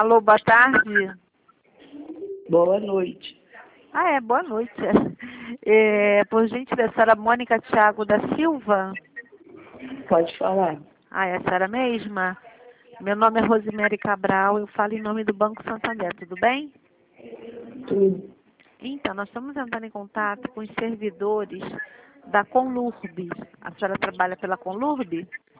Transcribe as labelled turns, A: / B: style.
A: Alô, boa tarde.
B: Boa noite.
A: Boa noite. Por gentileza, a senhora Mônica Thiago da Silva?
B: Pode falar.
A: É a senhora mesma? Meu nome é Rosemary Cabral, eu falo em nome do Banco Santander, tudo bem?
B: Tudo.
A: Então, nós estamos entrando em contato com os servidores da Conlurb. A senhora trabalha pela Conlurb?